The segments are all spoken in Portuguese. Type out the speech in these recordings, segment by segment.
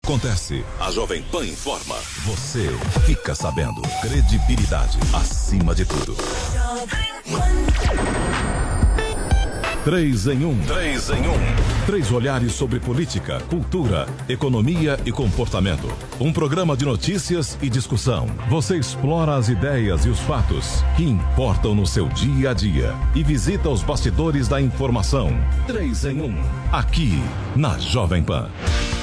acontece, a Jovem Pan informa. Você fica sabendo. Credibilidade acima de tudo. 3 em 1. 3 em 1. 3 olhares sobre política, cultura, economia e comportamento. Um programa de notícias e discussão. Você explora as ideias e os fatos que importam no seu dia a dia e visita os bastidores da informação. 3 em 1. Aqui na Jovem Pan.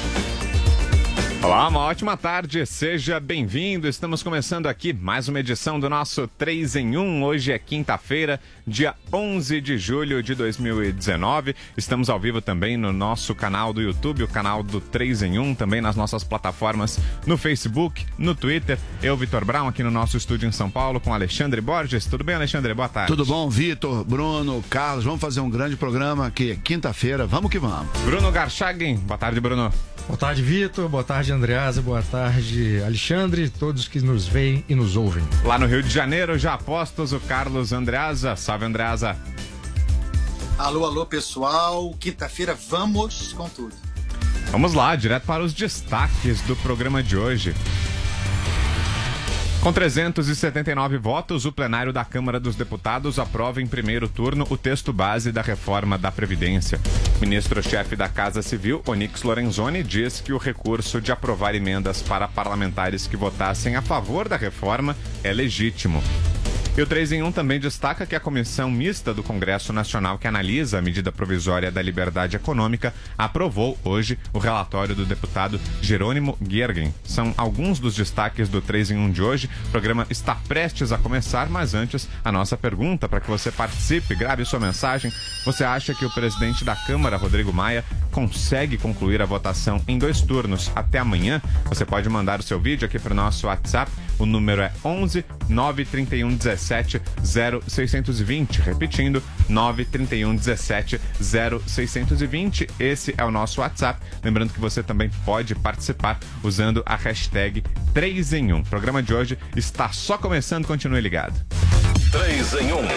Olá, uma ótima tarde, seja bem-vindo. Estamos começando aqui mais uma edição do nosso 3 em 1. Hoje é quinta-feira, dia 11 de julho de 2019. Estamos ao vivo também no nosso canal do YouTube, o canal do 3 em 1, também nas nossas plataformas no Facebook, no Twitter. Eu, Vitor Brown, aqui no nosso estúdio em São Paulo com Alexandre Borges. Tudo bem, Alexandre? Boa tarde. Tudo bom, Vitor, Bruno, Carlos. Vamos fazer um grande programa aqui, quinta-feira. Vamos que vamos. Bruno Garchagen. Boa tarde, Bruno. Boa tarde, Vitor. Boa tarde, Andreasa. Boa tarde, Alexandre. Todos que nos veem e nos ouvem. Lá no Rio de Janeiro, já apostos, o Carlos Andreasa. Salve, Andreasa. Alô, alô, pessoal. Quinta-feira, vamos com tudo. Vamos lá, direto para os destaques do programa de hoje. Com 379 votos, o plenário da Câmara dos Deputados aprova em primeiro turno o texto base da reforma da Previdência. O ministro-chefe da Casa Civil, Onyx Lorenzoni, diz que o recurso de aprovar emendas para parlamentares que votassem a favor da reforma é legítimo. E o 3 em 1 também destaca que a Comissão Mista do Congresso Nacional, que analisa a medida provisória da liberdade econômica, aprovou hoje o relatório do deputado Jerônimo Gergen. São alguns dos destaques do 3 em 1 de hoje. O programa está prestes a começar, mas antes, a nossa pergunta para que você participe, grave sua mensagem. Você acha que o presidente da Câmara, Rodrigo Maia, consegue concluir a votação em 2 turnos até amanhã? Você pode mandar o seu vídeo aqui para o nosso WhatsApp. O número é 11 931 17 0620, repetindo, 931 17 0620. Esse é o nosso WhatsApp. Lembrando que você também pode participar usando a hashtag 3 em 1. O programa de hoje está só começando, continue ligado. 3 em 1.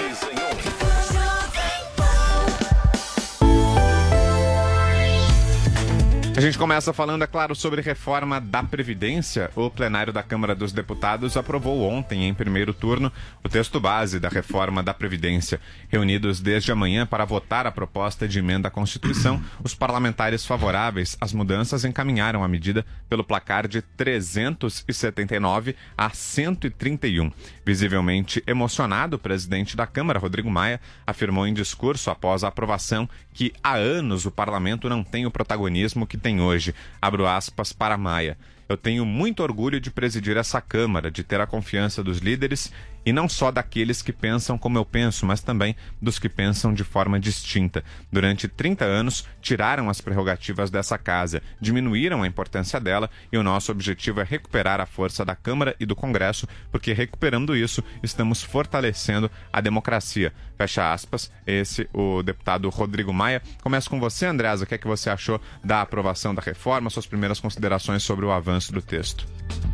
A gente começa falando, é claro, sobre reforma da Previdência. O plenário da Câmara dos Deputados aprovou ontem, em primeiro turno, o texto base da reforma da Previdência. Reunidos desde amanhã para votar a proposta de emenda à Constituição, os parlamentares favoráveis às mudanças encaminharam a medida pelo placar de 379 a 131. Visivelmente emocionado, o presidente da Câmara, Rodrigo Maia, afirmou em discurso após a aprovação que há anos o parlamento não tem o protagonismo que tem hoje. Abro aspas para Maia. Eu tenho muito orgulho de presidir essa Câmara, de ter a confiança dos líderes e não só daqueles que pensam como eu penso, mas também dos que pensam de forma distinta. Durante 30 anos, tiraram as prerrogativas dessa casa, diminuíram a importância dela e o nosso objetivo é recuperar a força da Câmara e do Congresso, porque recuperando isso, estamos fortalecendo a democracia. Fecha aspas, esse o deputado Rodrigo Maia. Começo com você, Andreasa, o que é que você achou da aprovação da reforma, suas primeiras considerações sobre o avanço do texto?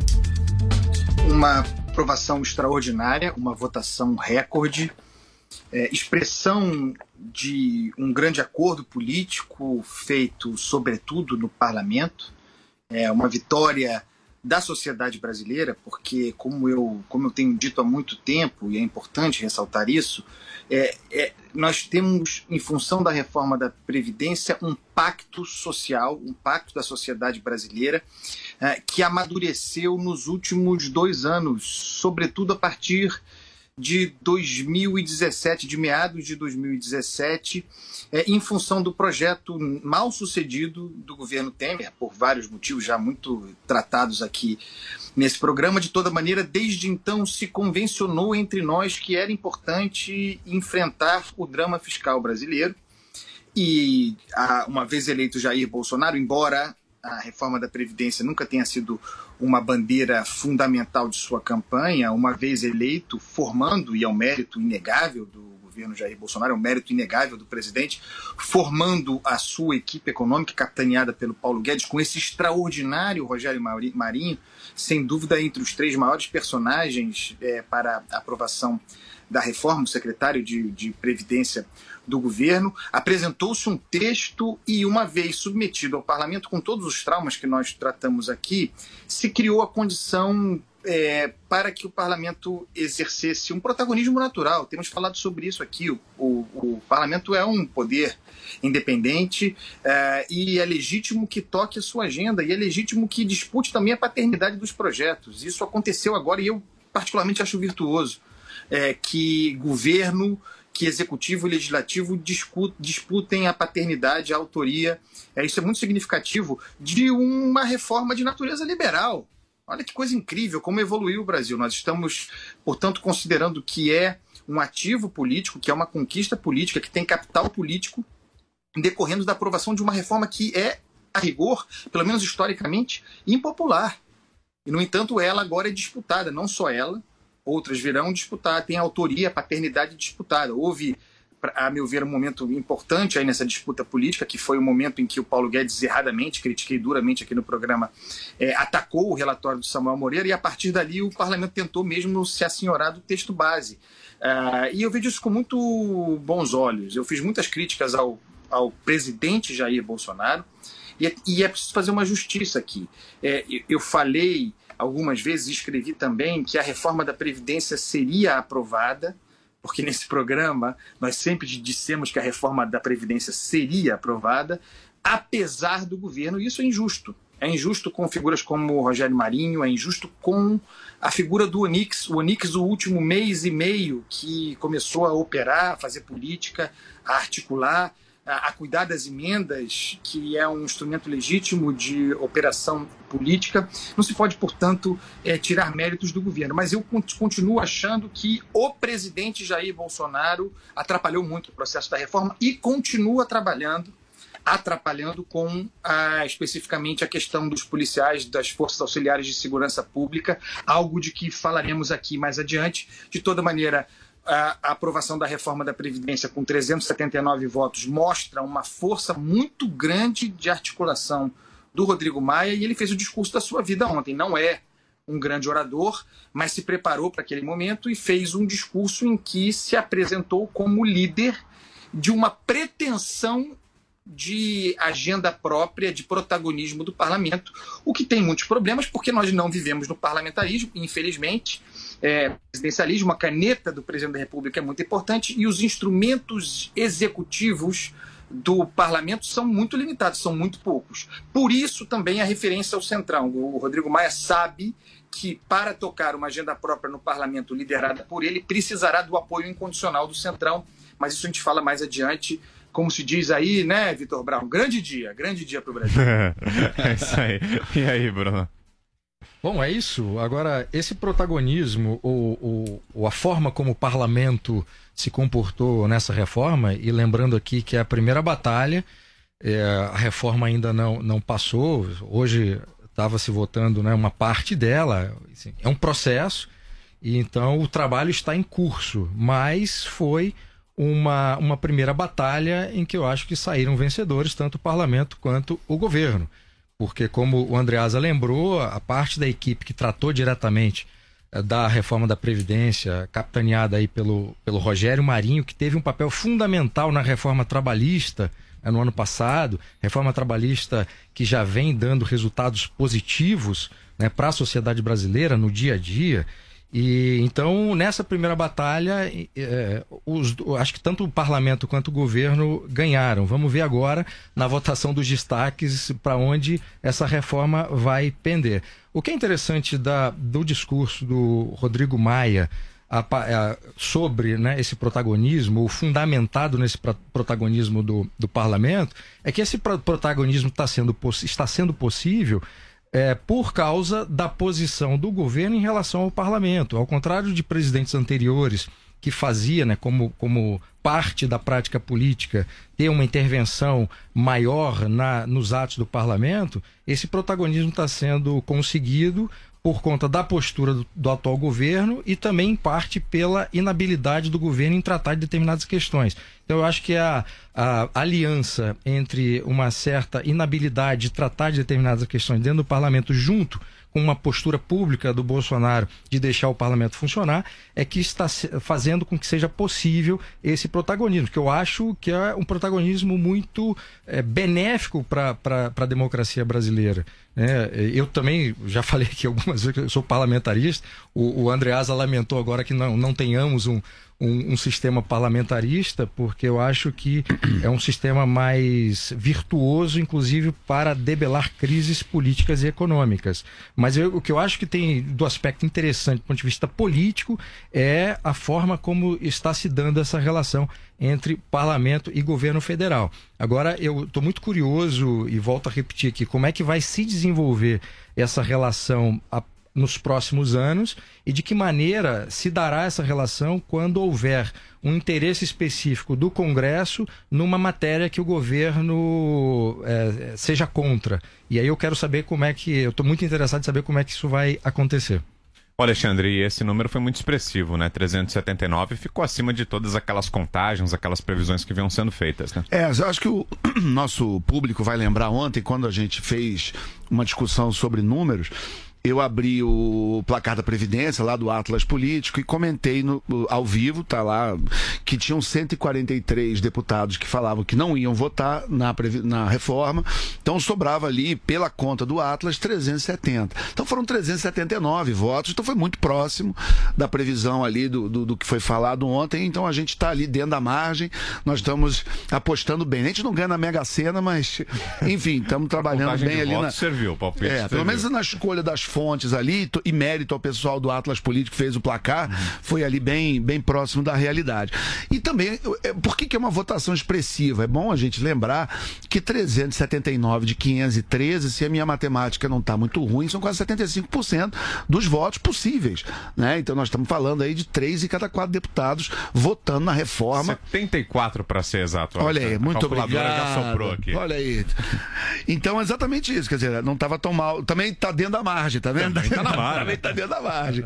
Uma aprovação extraordinária, uma votação recorde, expressão de um grande acordo político feito, sobretudo, no parlamento. É uma vitória da sociedade brasileira, porque, como eu tenho dito há muito tempo, e é importante ressaltar isso, nós temos, em função da reforma da Previdência, um pacto social, um pacto da sociedade brasileira, que amadureceu nos últimos 2 anos, sobretudo a partir de 2017, de meados de 2017, em função do projeto mal sucedido do governo Temer, por vários motivos já muito tratados aqui nesse programa. De toda maneira, desde então se convencionou entre nós que era importante enfrentar o drama fiscal brasileiro. E, uma vez eleito Jair Bolsonaro, embora a reforma da Previdência nunca tenha sido uma bandeira fundamental de sua campanha, uma vez eleito, formando, e é um mérito inegável do governo Jair Bolsonaro, é um mérito inegável do presidente, formando a sua equipe econômica, capitaneada pelo Paulo Guedes, com esse extraordinário Rogério Marinho, sem dúvida entre os 3 maiores personagens para a aprovação da reforma, o secretário de Previdência do governo, apresentou-se um texto e, uma vez submetido ao parlamento, com todos os traumas que nós tratamos aqui, se criou a condição para que o parlamento exercesse um protagonismo natural. Temos falado sobre isso aqui. O parlamento é um poder independente e é legítimo que toque a sua agenda e é legítimo que dispute também a paternidade dos projetos. Isso aconteceu agora e eu particularmente acho virtuoso que governo, que executivo e legislativo disputem a paternidade, a autoria. Isso é muito significativo de uma reforma de natureza liberal. Olha que coisa incrível, como evoluiu o Brasil. Nós estamos, portanto, considerando que é um ativo político, que é uma conquista política, que tem capital político, decorrendo da aprovação de uma reforma que é, a rigor, pelo menos historicamente, impopular. E, no entanto, ela agora é disputada, não só ela, outras virão disputar, tem autoria, paternidade disputada. Houve, a meu ver, um momento importante aí nessa disputa política, que foi o momento em que o Paulo Guedes, erradamente, critiquei duramente aqui no programa, atacou o relatório do Samuel Moreira, e a partir dali o parlamento tentou mesmo se assenhorar do texto base. E eu vejo isso com muito bons olhos. Eu fiz muitas críticas ao presidente Jair Bolsonaro, e é preciso fazer uma justiça aqui. Eu falei algumas vezes, escrevi também, que a reforma da Previdência seria aprovada, porque nesse programa nós sempre dissemos que a reforma da Previdência seria aprovada, apesar do governo, e isso é injusto. É injusto com figuras como o Rogério Marinho, é injusto com a figura do Onyx. O Onyx, o último mês e meio, que começou a operar, a fazer política, a articular, a cuidar das emendas, que é um instrumento legítimo de operação política. Não se pode, portanto, tirar méritos do governo. Mas eu continuo achando que o presidente Jair Bolsonaro atrapalhou muito o processo da reforma e continua atrapalhando com, especificamente, a questão dos policiais, das forças auxiliares de segurança pública, algo de que falaremos aqui mais adiante. De toda maneira, a aprovação da reforma da Previdência com 379 votos mostra uma força muito grande de articulação do Rodrigo Maia, e ele fez o discurso da sua vida ontem. Não é um grande orador, mas se preparou para aquele momento e fez um discurso em que se apresentou como líder de uma pretensão de agenda própria, de protagonismo do parlamento, o que tem muitos problemas, porque nós não vivemos no parlamentarismo, infelizmente. Presidencialismo, a caneta do presidente da República é muito importante, e os instrumentos executivos do parlamento são muito limitados, são muito poucos. Por isso também a referência ao Centrão. O Rodrigo Maia sabe que, para tocar uma agenda própria no parlamento liderada por ele, precisará do apoio incondicional do Centrão, mas isso a gente fala mais adiante. Como se diz aí, né, Vitor Brown? Grande dia para o Brasil. É isso aí. E aí, Bruno? Bom, é isso. Agora, esse protagonismo, ou a forma como o parlamento se comportou nessa reforma, e lembrando aqui que é a primeira batalha, a reforma ainda não passou, hoje estava se votando, né, uma parte dela, assim, é um processo, e então o trabalho está em curso, mas foi uma primeira batalha em que eu acho que saíram vencedores tanto o parlamento quanto o governo. Porque, como o Andreasa lembrou, a parte da equipe que tratou diretamente da reforma da Previdência, capitaneada aí pelo Rogério Marinho, que teve um papel fundamental na reforma trabalhista no ano passado, reforma trabalhista que já vem dando resultados positivos, né, para a sociedade brasileira no dia a dia. E então, nessa primeira batalha, acho que tanto o parlamento quanto o governo ganharam. Vamos ver agora, na votação dos destaques, para onde essa reforma vai pender. O que é interessante do discurso do Rodrigo Maia sobre, né, esse protagonismo, ou fundamentado nesse protagonismo do parlamento, é que esse protagonismo está sendo possível por causa da posição do governo em relação ao parlamento. Ao contrário de presidentes anteriores, que fazia, né, como parte da prática política, ter uma intervenção maior nos atos do parlamento, esse protagonismo está sendo conseguido por conta da postura do atual governo e também, em parte, pela inabilidade do governo em tratar de determinadas questões. Então, eu acho que a aliança entre uma certa inabilidade de tratar de determinadas questões dentro do parlamento, junto com uma postura pública do Bolsonaro de deixar o parlamento funcionar, é que está fazendo com que seja possível esse protagonismo, porque eu acho que é um protagonismo muito benéfico para a democracia brasileira. Eu também já falei aqui algumas vezes que eu sou parlamentarista. O Andreasa lamentou agora que não tenhamos um sistema parlamentarista, porque eu acho que é um sistema mais virtuoso, inclusive para debelar crises políticas e econômicas. Mas o que eu acho que tem do aspecto interessante do ponto de vista político é a forma como está se dando essa relação entre parlamento e governo federal. Agora, eu estou muito curioso, e volto a repetir aqui, como é que vai se desenvolver essa relação nos próximos anos e de que maneira se dará essa relação quando houver um interesse específico do Congresso numa matéria que o governo seja contra. E aí eu quero saber eu estou muito interessado em saber como é que isso vai acontecer. Alexandre, e esse número foi muito expressivo, né? 379 ficou acima de todas aquelas contagens, aquelas previsões que vinham sendo feitas, né? Eu acho que o nosso público vai lembrar ontem, quando a gente fez uma discussão sobre números, eu abri o placar da Previdência, lá do Atlas Político, e comentei ao vivo, tá lá, que tinham 143 deputados que falavam que não iam votar na reforma, então sobrava ali, pela conta do Atlas, 370. Então foram 379 votos, então foi muito próximo da previsão ali do que foi falado ontem, então a gente está ali dentro da margem, nós estamos apostando bem. A gente não ganha na Mega Sena, mas, enfim, estamos trabalhando bem ali na... Serviu, palpite. Pelo menos na escolha das fontes ali, e mérito ao pessoal do Atlas Político que fez o placar, foi ali bem próximo da realidade. E também, por que é uma votação expressiva? É bom a gente lembrar que 379 de 513, se a minha matemática não está muito ruim, são quase 75% dos votos possíveis, né? Então nós estamos falando aí de 3 em cada 4 deputados votando na reforma. 74 para ser exato. Olha aí, muito obrigado. Já soprou aqui. Olha aí. Então, exatamente isso, quer dizer, não estava tão mal. Também está dentro da margem, tá vendo? Também tá na margem. Também tá dentro da margem.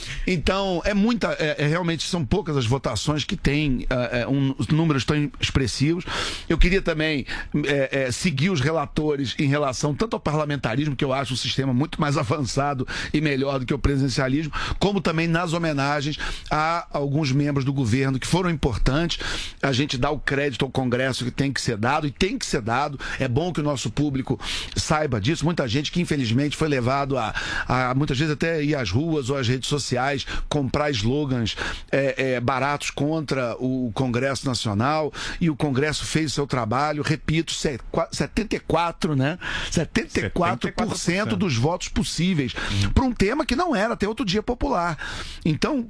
Então, realmente são poucas as votações que têm números tão expressivos. Eu queria também seguir os relatores em relação tanto ao parlamentarismo, que eu acho um sistema muito mais avançado e melhor do que o presidencialismo, como também nas homenagens a alguns membros do governo que foram importantes. A gente dá o crédito ao Congresso que tem que ser dado, e tem que ser dado. É bom que o nosso público saiba disso. Muita gente que infelizmente foi levado a muitas vezes até ir às ruas ou às redes sociais comprar slogans baratos contra o Congresso Nacional, e o Congresso fez o seu trabalho, repito, 74%, né? 74% dos votos possíveis para um tema que não era até outro dia popular. Então,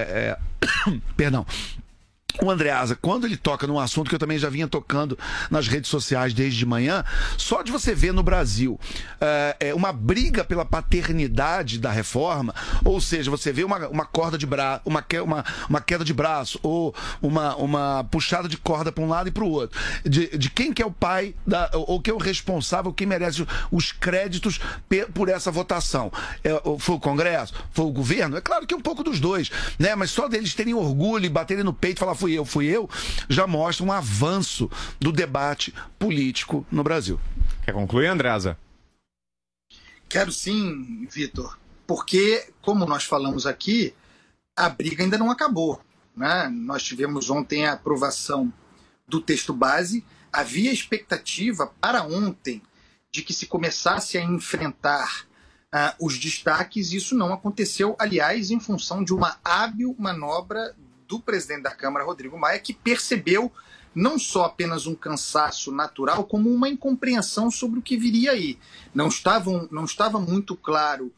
perdão. O Andreasa, quando ele toca num assunto que eu também já vinha tocando nas redes sociais desde de manhã, só de você ver no Brasil uma briga pela paternidade da reforma, ou seja, você vê uma corda de braço, uma queda de braço, ou uma puxada de corda para um lado e para o outro, de quem que é o pai, ou quem é o responsável, quem merece os créditos por essa votação. Foi o Congresso? Foi o governo? É claro que é um pouco dos dois, né? Mas só deles terem orgulho e baterem no peito e falar fui eu, já mostra um avanço do debate político no Brasil. Quer concluir, Andreasa? Quero sim, Vitor, porque, como nós falamos aqui, a briga ainda não acabou, né? Nós tivemos ontem a aprovação do texto base, havia expectativa para ontem de que se começasse a enfrentar os destaques, e isso não aconteceu, aliás, em função de uma hábil manobra do presidente da Câmara, Rodrigo Maia, que percebeu não só apenas um cansaço natural, como uma incompreensão sobre o que viria aí. Não estava muito claro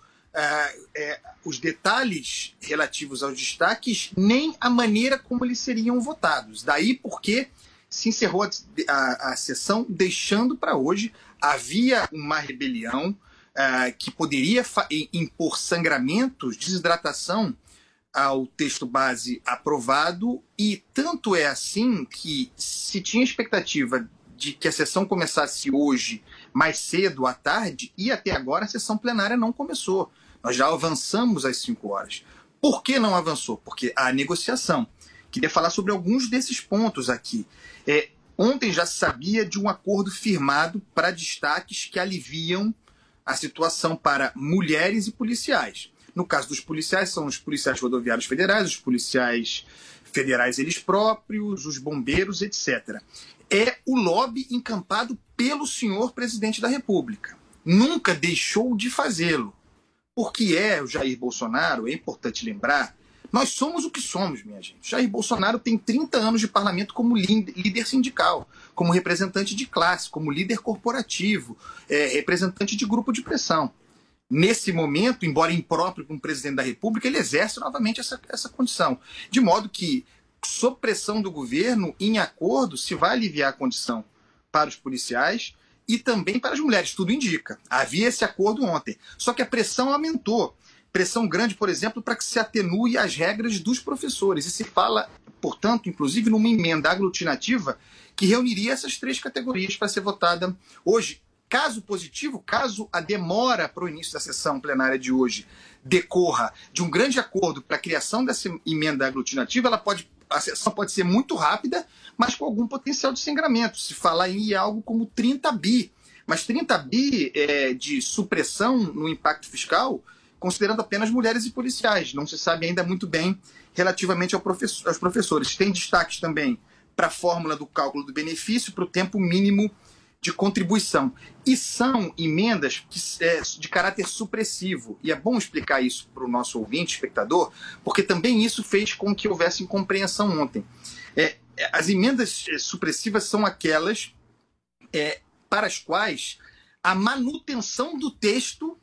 os detalhes relativos aos destaques, nem a maneira como eles seriam votados. Daí porque se encerrou a sessão, deixando para hoje. Havia uma rebelião que poderia impor sangramentos, desidratação ao texto base aprovado, e tanto é assim que se tinha expectativa de que a sessão começasse hoje mais cedo à tarde, e até agora a sessão plenária não começou. Nós já avançamos às 5 horas. Por que não avançou? Porque há negociação. Queria falar sobre alguns desses pontos aqui. Ontem já se sabia de um acordo firmado para destaques que aliviam a situação para mulheres e policiais. No caso dos policiais, são os policiais rodoviários federais, os policiais federais eles próprios, os bombeiros, etc. É o lobby encampado pelo senhor presidente da República. Nunca deixou de fazê-lo. Porque o Jair Bolsonaro, é importante lembrar, nós somos o que somos, minha gente. Jair Bolsonaro tem 30 anos de parlamento como líder sindical, como representante de classe, como líder corporativo, representante de grupo de pressão. Nesse momento, embora impróprio para um presidente da República, ele exerce novamente essa condição. De modo que, sob pressão do governo, em acordo, se vai aliviar a condição para os policiais e também para as mulheres. Tudo indica. Havia esse acordo ontem. Só que a pressão aumentou. Pressão grande, por exemplo, para que se atenue as regras dos professores. E se fala, portanto, inclusive, numa emenda aglutinativa que reuniria essas 3 categorias para ser votada hoje. Caso positivo, caso a demora para o início da sessão plenária de hoje decorra de um grande acordo para a criação dessa emenda aglutinativa, a sessão pode ser muito rápida, mas com algum potencial de sangramento. Se falar em algo como 30 bi. Mas 30 bi de supressão no impacto fiscal, considerando apenas mulheres e policiais. Não se sabe ainda muito bem relativamente aos professores. Tem destaques também para a fórmula do cálculo do benefício, para o tempo mínimo de contribuição. E são emendas de caráter supressivo. E é bom explicar isso para o nosso ouvinte, espectador, porque também isso fez com que houvesse incompreensão ontem. As emendas supressivas são aquelas para as quais a manutenção do texto,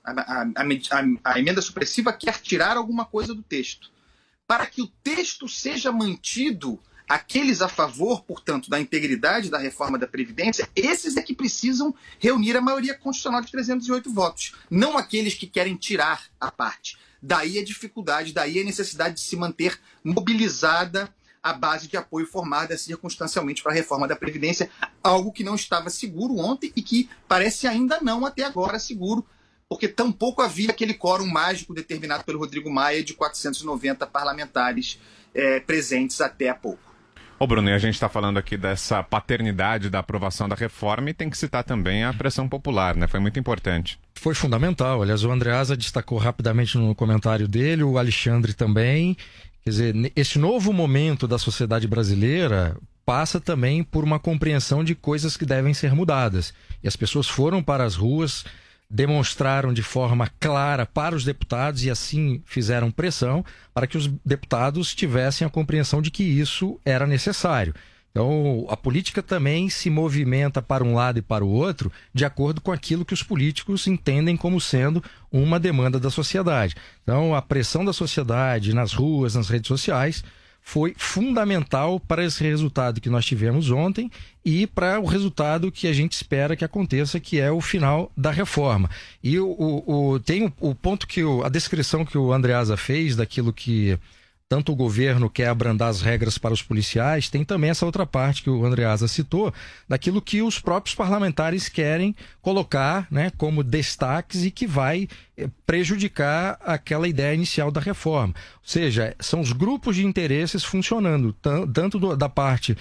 a emenda supressiva quer tirar alguma coisa do texto. Para que o texto seja mantido, aqueles a favor, portanto, da integridade da reforma da Previdência, esses é que precisam reunir a maioria constitucional de 308 votos, não aqueles que querem tirar a parte. Daí a dificuldade, daí a necessidade de se manter mobilizada a base de apoio formada circunstancialmente para a reforma da Previdência, algo que não estava seguro ontem e que parece ainda não até agora seguro, porque tampouco havia aquele quórum mágico determinado pelo Rodrigo Maia de 490 parlamentares presentes até há pouco. Ô Bruno, e a gente está falando aqui dessa paternidade da aprovação da reforma e tem que citar também a pressão popular, né? Foi muito importante. Foi fundamental. Aliás, o Andreasa destacou rapidamente no comentário dele, o Alexandre também. Quer dizer, esse novo momento da sociedade brasileira passa também por uma compreensão de coisas que devem ser mudadas. E as pessoas foram para as ruas, demonstraram de forma clara para os deputados e assim fizeram pressão para que os deputados tivessem a compreensão de que isso era necessário. Então, a política também se movimenta para um lado e para o outro de acordo com aquilo que os políticos entendem como sendo uma demanda da sociedade. Então, a pressão da sociedade nas ruas, nas redes sociais, foi fundamental para esse resultado que nós tivemos ontem e para o resultado que a gente espera que aconteça, que é o final da reforma. E tem o ponto que a descrição que o Andreasa fez daquilo que tanto o governo quer abrandar as regras para os policiais, tem também essa outra parte que o Andreasa citou, daquilo que os próprios parlamentares querem colocar, né, como destaques e que vai prejudicar aquela ideia inicial da reforma. Ou seja, são os grupos de interesses funcionando, tanto da parte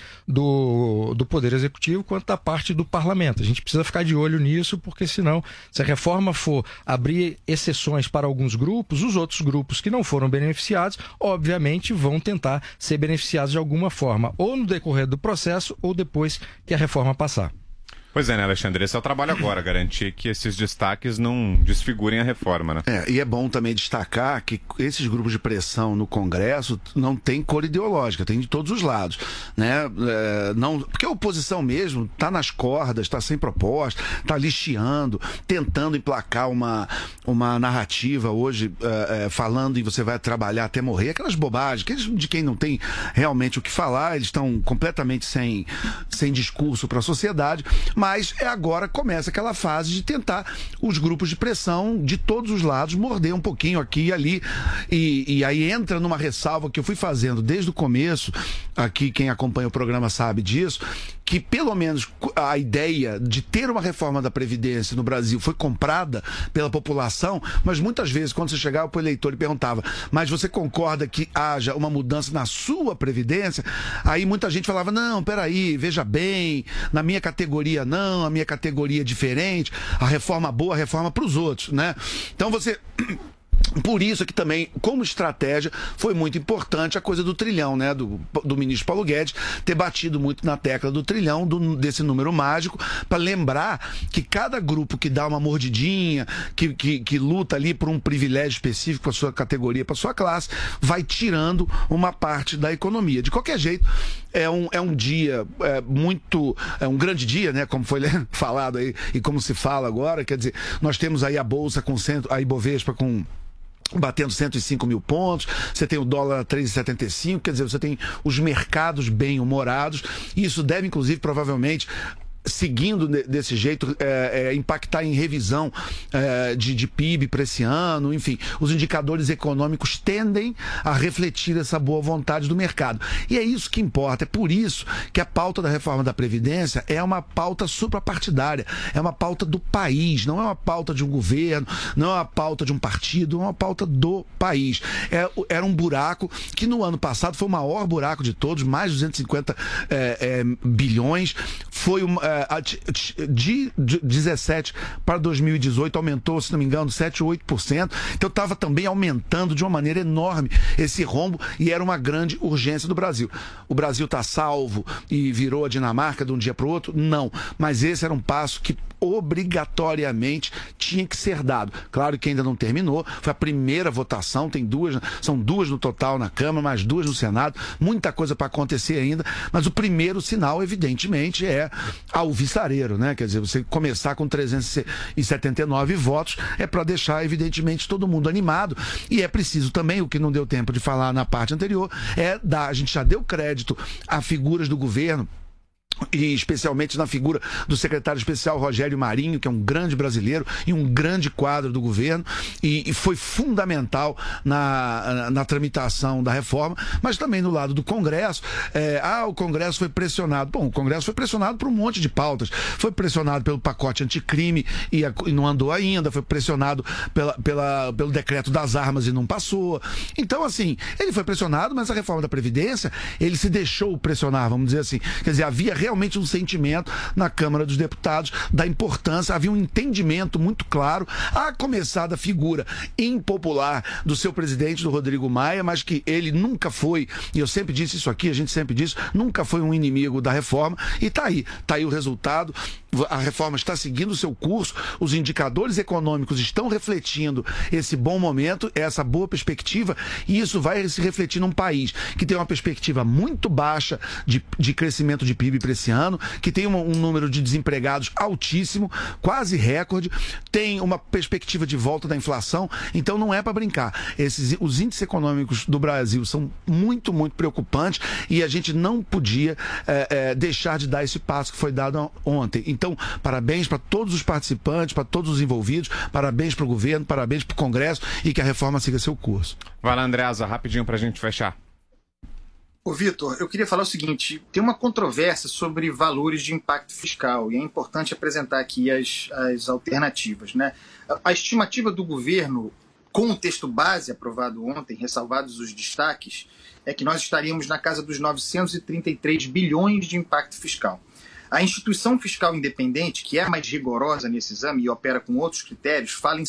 do Poder Executivo quanto da parte do Parlamento. A gente precisa ficar de olho nisso, porque senão, se a reforma for abrir exceções para alguns grupos, os outros grupos que não foram beneficiados, obviamente vão tentar ser beneficiados de alguma forma, ou no decorrer do processo, ou depois que a reforma passar. Pois é, né, Alexandre? Esse é o trabalho agora, garantir que esses destaques não desfigurem a reforma, né? E é bom também destacar que esses grupos de pressão no Congresso não tem cor ideológica, tem de todos os lados, né? Porque a oposição mesmo está nas cordas, está sem proposta, está lixiando, tentando emplacar uma narrativa hoje, falando e você vai trabalhar até morrer, aquelas bobagens, de quem não tem realmente o que falar, eles estão completamente sem discurso para a sociedade. Mas agora começa aquela fase de tentar os grupos de pressão de todos os lados morder um pouquinho aqui e ali. E aí entra numa ressalva que eu fui fazendo desde o começo, aqui quem acompanha o programa sabe disso, que pelo menos a ideia de ter uma reforma da Previdência no Brasil foi comprada pela população, mas muitas vezes quando você chegava para o eleitor e perguntava, mas você concorda que haja uma mudança na sua Previdência? Aí muita gente falava, não, peraí, veja bem, na minha categoria não, a minha categoria é diferente, a reforma boa, a reforma para os outros, né? Então você Por isso é que também, como estratégia, foi muito importante a coisa do trilhão, né? Do ministro Paulo Guedes ter batido muito na tecla do trilhão, desse número mágico, para lembrar que cada grupo que dá uma mordidinha, que luta ali por um privilégio específico para sua categoria, para sua classe, vai tirando uma parte da economia. De qualquer jeito, é um dia é um grande dia, né? Como foi falado aí e como se fala agora, quer dizer, nós temos aí a Bolsa a Ibovespa batendo 105 mil pontos, você tem o dólar a 3,75, quer dizer, você tem os mercados bem-humorados, e isso deve, inclusive, provavelmente, seguindo desse jeito, impactar em revisão de PIB para esse ano, enfim, os indicadores econômicos tendem a refletir essa boa vontade do mercado. E é isso que importa, é por isso que a pauta da reforma da Previdência é uma pauta suprapartidária, é uma pauta do país, não é uma pauta de um governo, não é uma pauta de um partido, é uma pauta do país. Era um buraco que no ano passado foi o maior buraco de todos, mais de 250 bilhões, foi de 17 para 2018 aumentou, se não me engano, 7 ou 8%. Então estava também aumentando de uma maneira enorme esse rombo e era uma grande urgência do Brasil. O Brasil está salvo e virou a Dinamarca de um dia para o outro? Não. Mas esse era um passo que obrigatoriamente tinha que ser dado. Claro que ainda não terminou, foi a primeira votação, são duas no total na Câmara, mais 2 no Senado, muita coisa para acontecer ainda, mas o primeiro sinal, evidentemente, é alvissareiro, né? Quer dizer, você começar com 379 votos é para deixar, evidentemente, todo mundo animado, e é preciso também, o que não deu tempo de falar na parte anterior, a gente já deu crédito a figuras do governo, e especialmente na figura do secretário especial Rogério Marinho, que é um grande brasileiro e um grande quadro do governo, e foi fundamental na tramitação da reforma, mas também no lado do Congresso. O Congresso foi pressionado. Bom, o Congresso foi pressionado por um monte de pautas. Foi pressionado pelo pacote anticrime e não andou ainda, foi pressionado pelo decreto das armas e não passou. Então, assim, ele foi pressionado, mas a reforma da Previdência, ele se deixou pressionar, vamos dizer assim. Quer dizer, havia realmente um sentimento na Câmara dos Deputados da importância, havia um entendimento muito claro, a começar da figura impopular do seu presidente, do Rodrigo Maia, mas que ele nunca foi, e eu sempre disse isso aqui, a gente sempre disse, nunca foi um inimigo da reforma, e tá aí o resultado, a reforma está seguindo o seu curso, os indicadores econômicos estão refletindo esse bom momento, essa boa perspectiva, e isso vai se refletir num país que tem uma perspectiva muito baixa de crescimento de PIB para esse ano, que tem um número de desempregados altíssimo, quase recorde, tem uma perspectiva de volta da inflação, então não é para brincar. Os índices econômicos do Brasil são muito, muito preocupantes e a gente não podia deixar de dar esse passo que foi dado ontem. Então, parabéns para todos os participantes, para todos os envolvidos, parabéns para o governo, parabéns para o Congresso e que a reforma siga seu curso. Vai lá, Andreasa, rapidinho para a gente fechar. Ô, Vitor, eu queria falar o seguinte, tem uma controvérsia sobre valores de impacto fiscal e é importante apresentar aqui as alternativas, né? A estimativa do governo, com o texto base aprovado ontem, ressalvados os destaques, é que nós estaríamos na casa dos 933 bilhões de impacto fiscal. A instituição fiscal independente, que é a mais rigorosa nesse exame e opera com outros critérios, fala em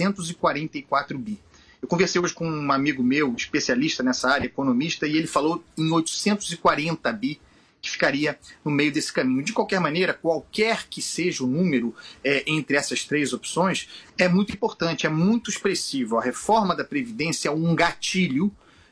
744 bi. Eu conversei hoje com um amigo meu, especialista nessa área, economista, e ele falou em 840 bi, que ficaria no meio desse caminho. De qualquer maneira, qualquer que seja o número entre essas três opções, é muito importante, é muito expressivo. A reforma da Previdência é um gatilho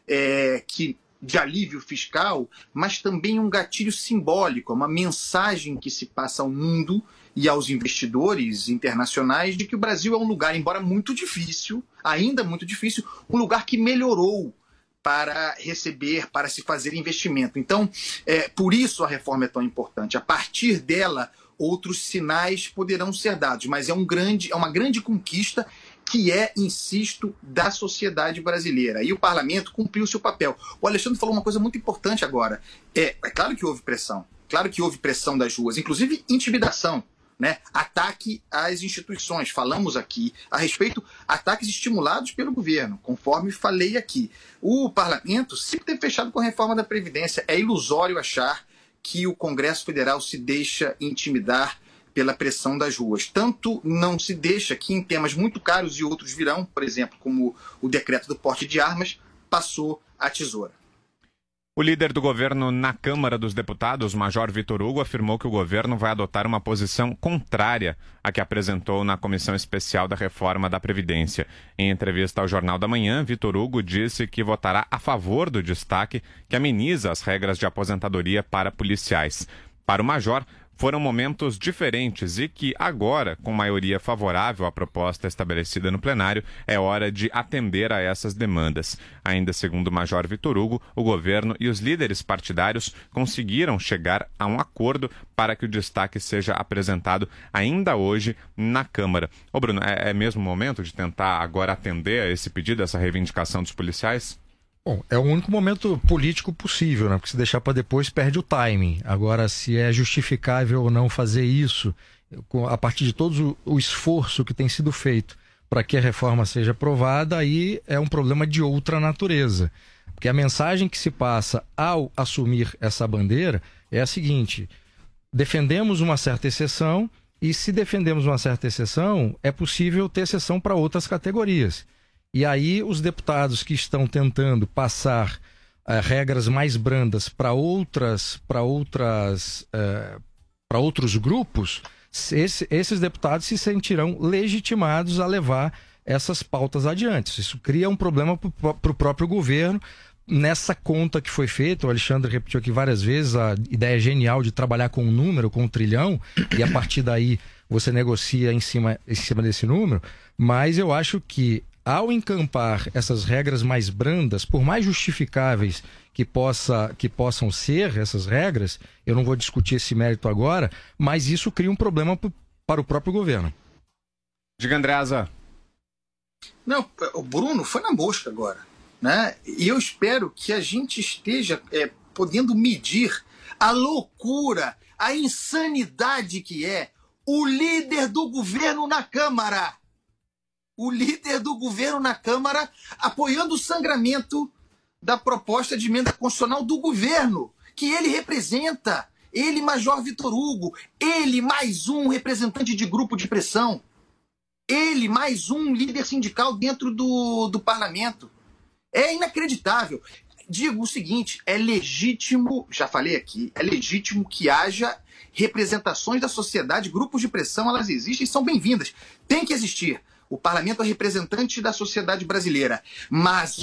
de alívio fiscal, mas também um gatilho simbólico, uma mensagem que se passa ao mundo e aos investidores internacionais de que o Brasil é um lugar, embora muito difícil, ainda muito difícil, um lugar que melhorou para receber, para se fazer investimento. Então, por isso a reforma é tão importante. A partir dela, outros sinais poderão ser dados, mas é uma grande conquista que insisto, da sociedade brasileira. E o parlamento cumpriu seu papel. O Alexandre falou uma coisa muito importante agora. É claro que houve pressão das ruas, inclusive intimidação, né? Ataque às instituições. Falamos aqui a respeito, ataques estimulados pelo governo, conforme falei aqui. O parlamento sempre teve fechado com a reforma da Previdência. É ilusório achar que o Congresso Federal se deixa intimidar pela pressão das ruas. Tanto não se deixa que em temas muito caros e outros virão, por exemplo, como o decreto do porte de armas, passou a tesoura. O líder do governo na Câmara dos Deputados, Major Vitor Hugo, afirmou que o governo vai adotar uma posição contrária à que apresentou na Comissão Especial da Reforma da Previdência. Em entrevista ao Jornal da Manhã, Vitor Hugo disse que votará a favor do destaque que ameniza as regras de aposentadoria para policiais. Para o Major, foram momentos diferentes e que agora, com maioria favorável à proposta estabelecida no plenário, é hora de atender a essas demandas. Ainda segundo o Major Vitor Hugo, o governo e os líderes partidários conseguiram chegar a um acordo para que o destaque seja apresentado ainda hoje na Câmara. Ô Bruno, é mesmo o momento de tentar agora atender a esse pedido, essa reivindicação dos policiais? Bom, é o único momento político possível, né? Porque se deixar para depois perde o timing. Agora, se é justificável ou não fazer isso, a partir de todo o esforço que tem sido feito para que a reforma seja aprovada, aí é um problema de outra natureza. Porque a mensagem que se passa ao assumir essa bandeira é a seguinte: defendemos uma certa exceção, e se defendemos uma certa exceção, é possível ter exceção para outras categorias. E aí os deputados que estão tentando passar regras mais brandas para outros grupos, esses deputados se sentirão legitimados a levar essas pautas adiante. Isso cria um problema para o próprio governo. Nessa conta que foi feita, o Alexandre repetiu aqui várias vezes a ideia genial de trabalhar com um número, com um trilhão, e a partir daí você negocia em cima desse número, mas eu acho que ao encampar essas regras mais brandas, por mais justificáveis que possam ser essas regras, eu não vou discutir esse mérito agora, mas isso cria um problema para o próprio governo. Diga, Andreasa. Não, o Bruno foi na mosca agora, né? E eu espero que a gente esteja podendo medir a loucura, a insanidade que é o líder do governo na Câmara. O líder do governo na Câmara apoiando o sangramento da proposta de emenda constitucional do governo, que ele representa. Ele, Major Vitor Hugo, ele mais um representante de grupo de pressão, ele mais um líder sindical dentro do parlamento. É inacreditável. Digo o seguinte, é legítimo, já falei aqui, é legítimo que haja representações da sociedade, grupos de pressão, elas existem e são bem-vindas. Tem que existir. O parlamento é representante da sociedade brasileira, mas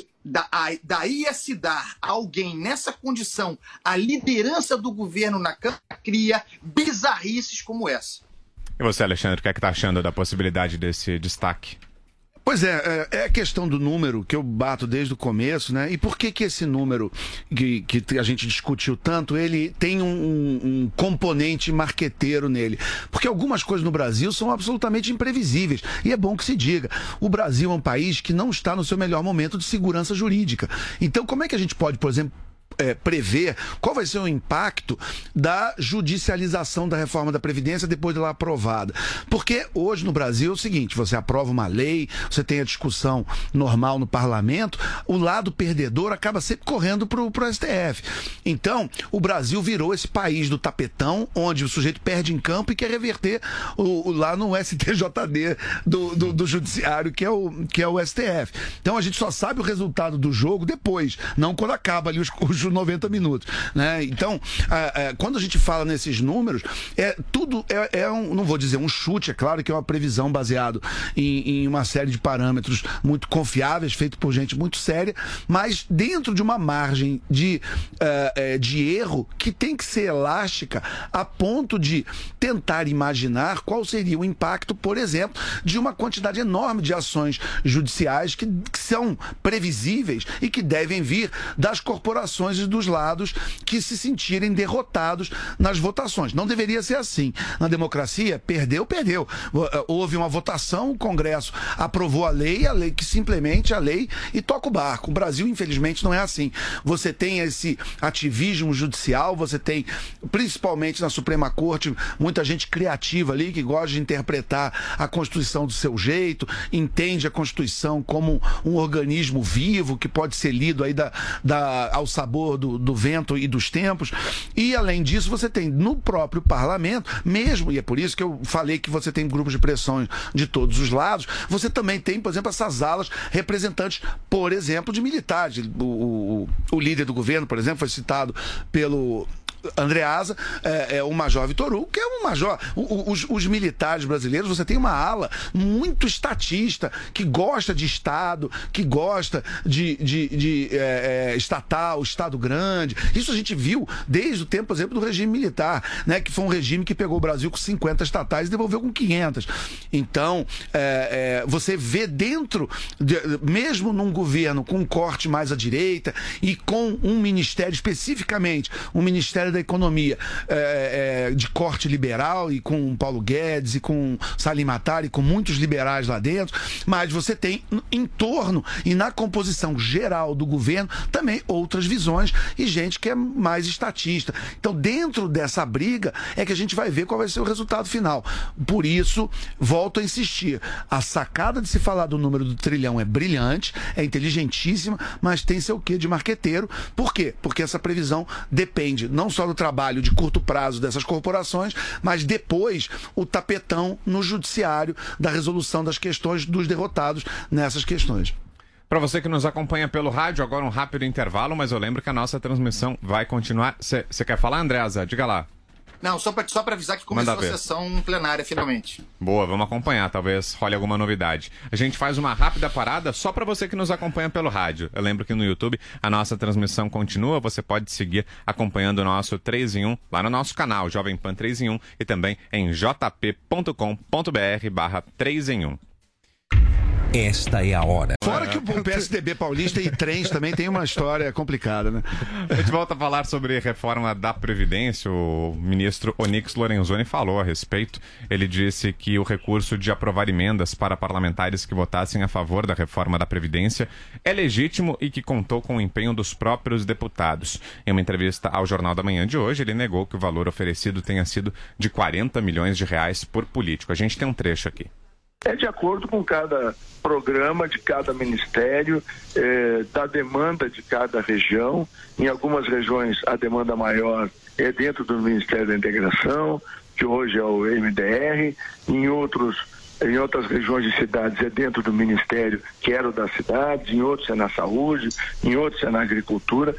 daí a se dar a alguém nessa condição a liderança do governo na Câmara cria bizarrices como essa. E você, Alexandre, o que é que está achando da possibilidade desse destaque? Pois é a questão do número que eu bato desde o começo, né? E por que esse número que a gente discutiu tanto, ele tem um componente marqueteiro nele? Porque algumas coisas no Brasil são absolutamente imprevisíveis. E é bom que se diga. O Brasil é um país que não está no seu melhor momento de segurança jurídica. Então, como é que a gente pode, por exemplo, prever qual vai ser o impacto da judicialização da reforma da Previdência depois dela aprovada? Porque hoje no Brasil é o seguinte: você aprova uma lei, você tem a discussão normal no parlamento, o lado perdedor acaba sempre correndo pro STF. Então, o Brasil virou esse país do tapetão, onde o sujeito perde em campo e quer reverter lá no STJD do judiciário, que é o STF. Então, a gente só sabe o resultado do jogo depois, não quando acaba ali os 90 minutos, né? Então, quando a gente fala nesses números, tudo não vou dizer um chute, é claro que é uma previsão baseado em uma série de parâmetros muito confiáveis, feito por gente muito séria, mas dentro de uma margem de erro que tem que ser elástica a ponto de tentar imaginar qual seria o impacto, por exemplo, de uma quantidade enorme de ações judiciais que são previsíveis e que devem vir das corporações e dos lados que se sentirem derrotados nas votações. Não deveria ser assim. Na democracia, perdeu. Houve uma votação, o Congresso aprovou a lei que simplesmente a lei e toca o barco. O Brasil, infelizmente, não é assim. Você tem esse ativismo judicial, você tem, principalmente na Suprema Corte, muita gente criativa ali que gosta de interpretar a Constituição do seu jeito, entende a Constituição como um organismo vivo que pode ser lido aí ao sabor favor do vento e dos tempos. E, além disso, você tem no próprio parlamento, mesmo, e é por isso que eu falei que você tem grupos de pressão de todos os lados, você também tem, por exemplo, essas alas representantes, por exemplo, de militares. O líder do governo, por exemplo, foi citado pelo Andreasa, o Major Vitor Hugo, que é um major. Os militares brasileiros, você tem uma ala muito estatista, que gosta de Estado, que gosta de estatal, Estado grande. Isso a gente viu desde o tempo, por exemplo, do regime militar, né, que foi um regime que pegou o Brasil com 50 estatais e devolveu com 500. Então, você vê dentro, mesmo num governo com um corte mais à direita e com um ministério especificamente, um Ministério da Economia de corte liberal, e com Paulo Guedes e com Salim Matar e com muitos liberais lá dentro, mas você tem em torno e na composição geral do governo também outras visões e gente que é mais estatista. Então, dentro dessa briga é que a gente vai ver qual vai ser o resultado final. Por isso, volto a insistir, a sacada de se falar do número do trilhão é brilhante, é inteligentíssima, mas tem seu quê de marqueteiro. Por quê? Porque essa previsão depende não só do trabalho de curto prazo dessas corporações, mas depois o tapetão no judiciário da resolução das questões dos derrotados nessas questões. Para você que nos acompanha pelo rádio, agora um rápido intervalo, mas eu lembro que a nossa transmissão vai continuar. Você quer falar, Andreasa? Diga lá. Não, só para avisar que começou a sessão plenária finalmente. Boa, vamos acompanhar, talvez role alguma novidade. A gente faz uma rápida parada só para você que nos acompanha pelo rádio. Eu lembro que no YouTube a nossa transmissão continua, você pode seguir acompanhando o nosso 3 em 1 lá no nosso canal, Jovem Pan 3 em 1, e também em jp.com.br/3 em 1. Esta é a hora. Fora que o PSDB paulista e trens também tem uma história complicada, né? A gente volta a falar sobre reforma da Previdência. O ministro Onyx Lorenzoni falou a respeito. Ele disse que o recurso de aprovar emendas para parlamentares que votassem a favor da reforma da Previdência é legítimo e que contou com o empenho dos próprios deputados. Em uma entrevista ao Jornal da Manhã de hoje, ele negou que o valor oferecido tenha sido de 40 milhões de reais por político. A gente tem um trecho aqui. É de acordo com cada programa de cada ministério, da demanda de cada região. Em algumas regiões a demanda maior é dentro do Ministério da Integração, que hoje é o MDR. Em outras regiões de cidades é dentro do Ministério, que era o das cidades, em outros é na saúde, em outros é na agricultura.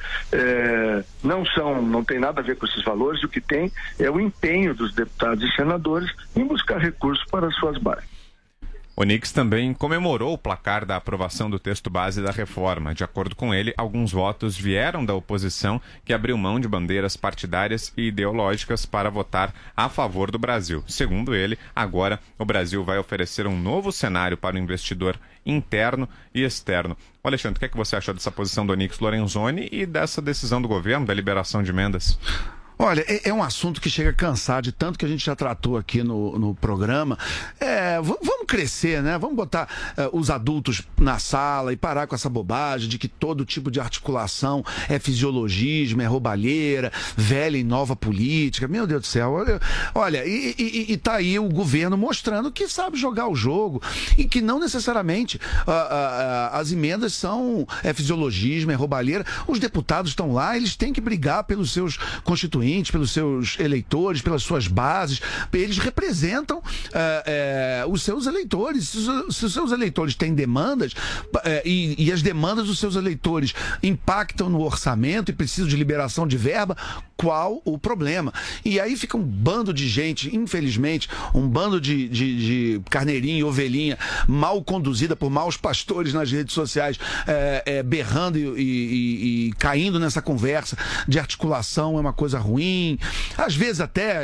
Não tem nada a ver com esses valores. O que tem é o empenho dos deputados e senadores em buscar recursos para as suas bases. Onyx também comemorou o placar da aprovação do texto base da reforma. De acordo com ele, alguns votos vieram da oposição, que abriu mão de bandeiras partidárias e ideológicas para votar a favor do Brasil. Segundo ele, agora o Brasil vai oferecer um novo cenário para o investidor interno e externo. Alexandre, o que é que você achou dessa posição do Onyx Lorenzoni e dessa decisão do governo da liberação de emendas? Olha, é um assunto que chega a cansar de tanto que a gente já tratou aqui no programa. Vamos crescer, né? Vamos botar os adultos na sala e parar com essa bobagem de que todo tipo de articulação é fisiologismo, é roubalheira, velha e nova política. Meu Deus do céu. Olha, e tá aí o governo mostrando que sabe jogar o jogo e que não necessariamente as emendas são fisiologismo, é roubalheira. Os deputados estão lá, eles têm que brigar pelos seus constituintes, pelos seus eleitores, pelas suas bases. Eles representam os seus eleitores. Se os seus eleitores têm demandas e as demandas dos seus eleitores impactam no orçamento e precisam de liberação de verba, qual o problema? E aí fica um bando de gente, infelizmente, um bando de carneirinho e ovelhinha mal conduzida por maus pastores nas redes sociais, berrando e caindo nessa conversa de articulação é uma coisa ruim. Às vezes até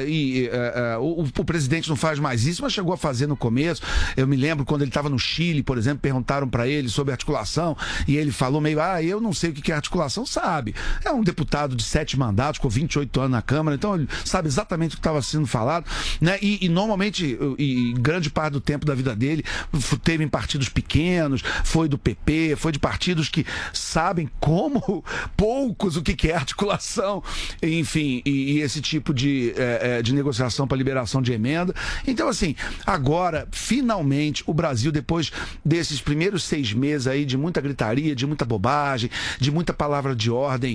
o presidente não faz mais isso, mas chegou a fazer no começo. Eu me lembro quando ele estava no Chile, por exemplo, perguntaram para ele sobre articulação e ele falou meio, eu não sei o que é articulação. Sabe, é um deputado de 7 mandatos, com 28 anos na Câmara, então ele sabe exatamente o que estava sendo falado, né? E normalmente, grande parte do tempo da vida dele teve em partidos pequenos, foi do PP, foi de partidos que sabem como poucos o que é articulação, enfim. e esse tipo de negociação para liberação de emenda. Então, assim, agora, finalmente, o Brasil, depois desses primeiros 6 meses aí de muita gritaria, de muita bobagem, de muita palavra de ordem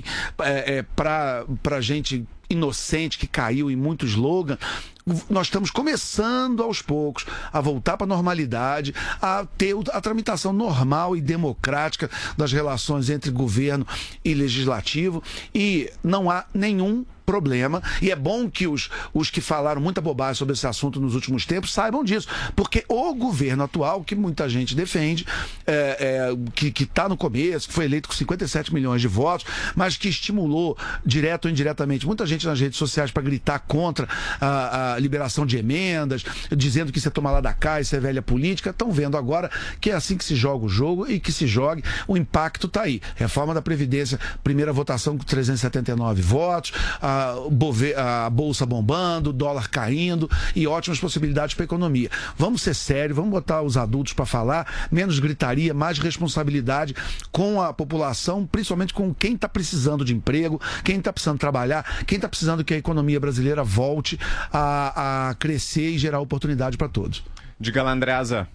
pra gente inocente que caiu em muito slogan, nós estamos começando aos poucos a voltar para a normalidade, a ter a tramitação normal e democrática das relações entre governo e legislativo, e não há nenhum problema, e é bom que os que falaram muita bobagem sobre esse assunto nos últimos tempos saibam disso, porque o governo atual, que muita gente defende, que está no começo, que foi eleito com 57 milhões de votos, mas que estimulou, direto ou indiretamente, muita gente nas redes sociais para gritar contra a liberação de emendas, dizendo que isso é tomar lá da cá, isso é velha política, estão vendo agora que é assim que se joga o jogo e que se jogue, o impacto está aí. Reforma da Previdência, primeira votação com 379 votos, a bolsa bombando, o dólar caindo e ótimas possibilidades para a economia. Vamos ser sérios, vamos botar os adultos para falar, menos gritaria, mais responsabilidade com a população, principalmente com quem está precisando de emprego, quem está precisando trabalhar, quem está precisando que a economia brasileira volte a crescer e gerar oportunidade para todos. Diga lá, Andreasa.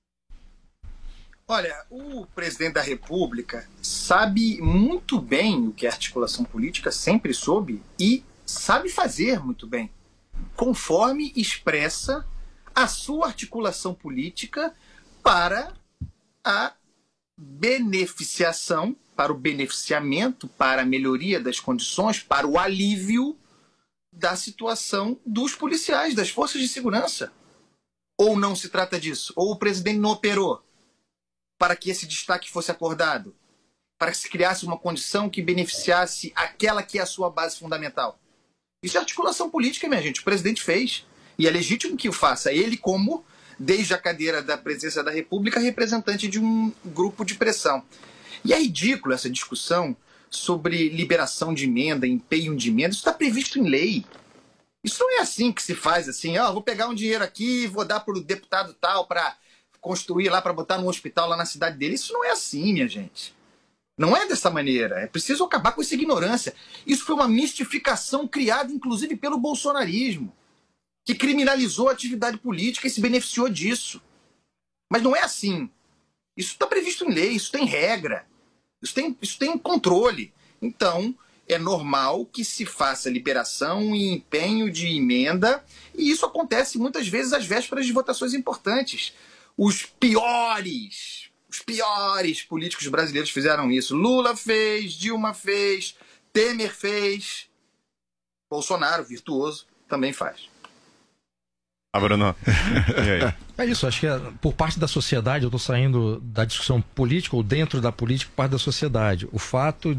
Olha, o presidente da República sabe muito bem o que a articulação política sempre soube e sabe fazer muito bem, conforme expressa a sua articulação política para a beneficiação, para o beneficiamento, para a melhoria das condições, para o alívio da situação dos policiais, das forças de segurança. Ou não se trata disso? Ou o presidente não operou para que esse destaque fosse acordado, para que se criasse uma condição que beneficiasse aquela que é a sua base fundamental. Isso é articulação política, minha gente. O presidente fez. E é legítimo que o faça. Ele, como, desde a cadeira da presidência da República, representante de um grupo de pressão. E é ridículo essa discussão sobre liberação de emenda, empenho de emenda. Isso está previsto em lei. Isso não é assim que se faz, assim, vou pegar um dinheiro aqui, vou dar para o deputado tal para construir lá, para botar num hospital lá na cidade dele. Isso não é assim, minha gente. Não é dessa maneira. É preciso acabar com essa ignorância. Isso foi uma mistificação criada, inclusive, pelo bolsonarismo, que criminalizou a atividade política e se beneficiou disso. Mas não é assim. Isso está previsto em lei, isso tem regra, isso tem controle. Então, é normal que se faça liberação e empenho de emenda, e isso acontece muitas vezes às vésperas de votações importantes. Os piores políticos brasileiros fizeram isso. Lula fez, Dilma fez, Temer fez, Bolsonaro, virtuoso, também faz. Bruno. E aí? É isso, acho que por parte da sociedade, eu estou saindo da discussão política ou dentro da política, por parte da sociedade. O fato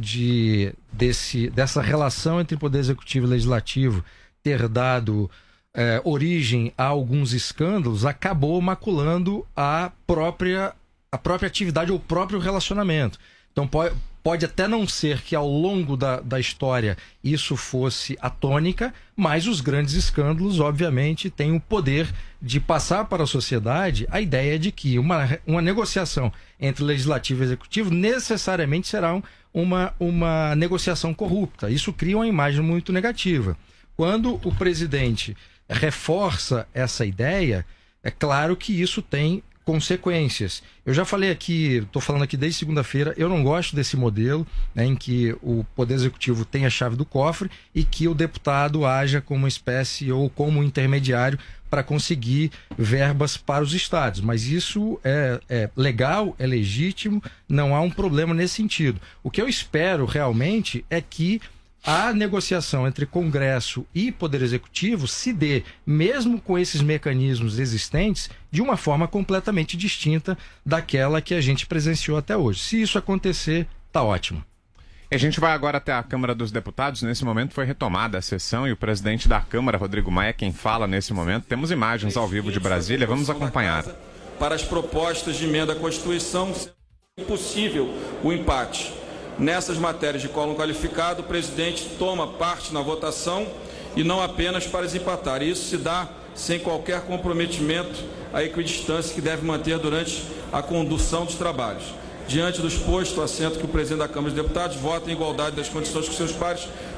dessa relação entre poder executivo e legislativo ter dado origem a alguns escândalos acabou maculando a própria atividade ou o próprio relacionamento. Então pode até não ser que ao longo da história isso fosse a tônica, mas os grandes escândalos, obviamente, têm o poder de passar para a sociedade a ideia de que uma negociação entre legislativo e executivo necessariamente será uma negociação corrupta. Isso cria uma imagem muito negativa. Quando o presidente reforça essa ideia, é claro que isso tem consequências. Eu já falei aqui, estou falando aqui desde segunda-feira, eu não gosto desse modelo, né, em que o Poder Executivo tem a chave do cofre e que o deputado haja como espécie ou como intermediário para conseguir verbas para os estados. Mas isso é legal, é legítimo, não há um problema nesse sentido. O que eu espero realmente é que a negociação entre Congresso e Poder Executivo se dê, mesmo com esses mecanismos existentes, de uma forma completamente distinta daquela que a gente presenciou até hoje. Se isso acontecer, tá ótimo. A gente vai agora até a Câmara dos Deputados. Nesse momento foi retomada a sessão e o presidente da Câmara, Rodrigo Maia, quem fala nesse momento. Temos imagens ao vivo de Brasília, vamos acompanhar. Para as propostas de emenda à Constituição, é impossível o empate. Nessas matérias de quórum qualificado, o presidente toma parte na votação e não apenas para desempatar. Isso se dá sem qualquer comprometimento à equidistância que deve manter durante a condução dos trabalhos. Diante do exposto, assento que o presidente da Câmara dos Deputados vota em igualdade das condições com seus pares,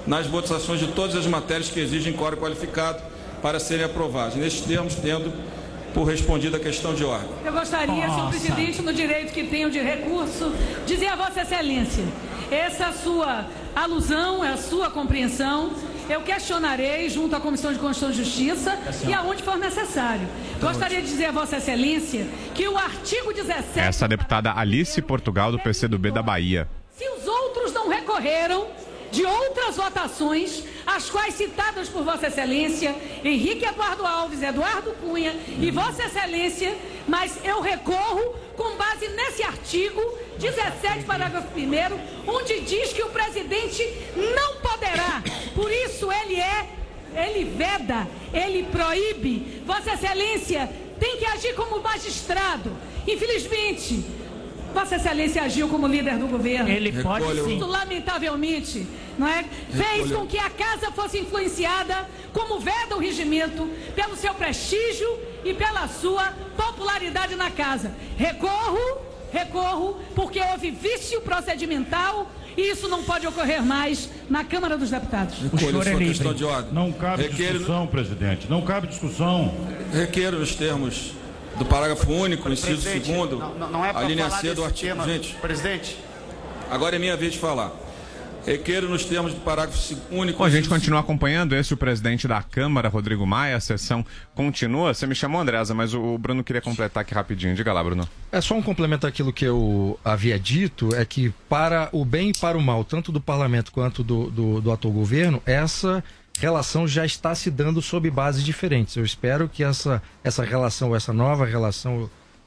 nas votações de todas as matérias que exigem quórum qualificado para serem aprovadas. Nestes termos, tendo por respondida a questão de ordem. Eu gostaria, senhor presidente, no direito que tenho de recurso, dizer a Vossa Excelência, essa sua alusão, a sua compreensão, eu questionarei junto à Comissão de Constituição e Justiça e aonde for necessário. Gostaria de dizer a Vossa Excelência que o artigo 17... Essa deputada Alice Portugal, do PCdoB da Bahia. Se os outros não recorreram de outras votações, as quais citadas por Vossa Excelência, Henrique Eduardo Alves, Eduardo Cunha e Vossa Excelência, mas eu recorro com base nesse artigo 17, parágrafo 1º, onde diz que o presidente não poderá, por isso ele veda, ele proíbe. Vossa Excelência tem que agir como magistrado. Infelizmente, Vossa Excelência agiu como líder do governo. Ele pode sim. Isso, lamentavelmente, não é? Fez com que a casa fosse influenciada, como veda o regimento, pelo seu prestígio e pela sua popularidade na casa. Recorro, porque houve vício procedimental e isso não pode ocorrer mais na Câmara dos Deputados. Recolho sua questão de ordem. Não cabe discussão, presidente. Não cabe discussão. Requeiro nos termos do parágrafo único, inciso 2º, não é a linha C do artigo... tema. Gente, presidente. Agora é minha vez de falar. Requeiro nos termos do parágrafo único... Bom, a gente continua acompanhando esse, o presidente da Câmara, Rodrigo Maia, a sessão continua. Você me chamou, Andreasa, mas o Bruno queria completar aqui rapidinho. Diga lá, Bruno. É só um complemento àquilo que eu havia dito, é que para o bem e para o mal, tanto do parlamento quanto do atual governo, essa relação já está se dando sob bases diferentes. Eu espero que essa relação, essa nova relação,